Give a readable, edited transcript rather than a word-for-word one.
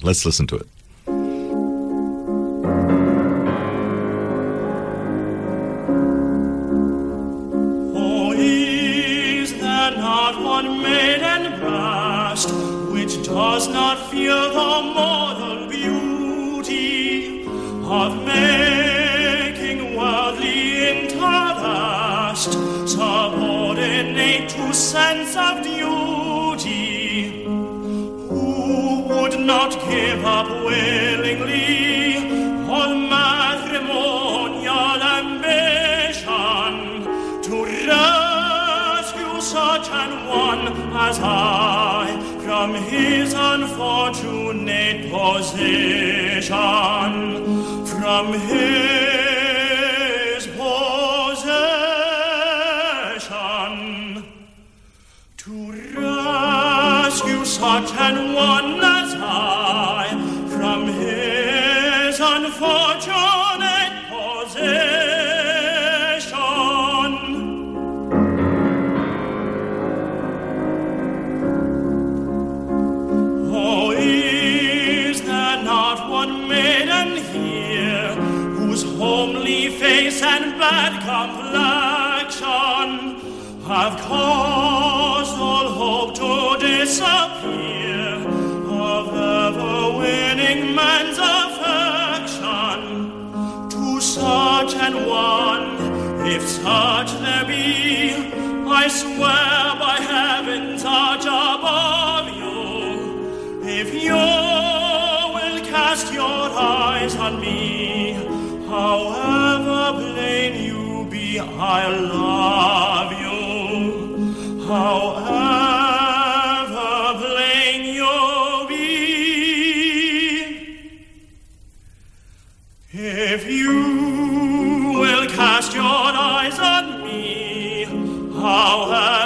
Let's listen to it. Oh, is there not one maiden breast which does not fear the moral beauty of making worldly interest subordinate to sense of duty? Who would not give up willingly all matrimonial ambition to rescue such an one as I from his unfortunate position, from his possession, to rescue such an one as I from his unfortunate position. Oh, is there not one maiden here whose homely face and bad complexion have caused all hope to disappear of ever winning man's affection? To such an one, if such there be, I swear by heaven touch above you, if you will cast your eyes on me, however plain you be, I love you. However plain you be, if you will cast your eyes on me, however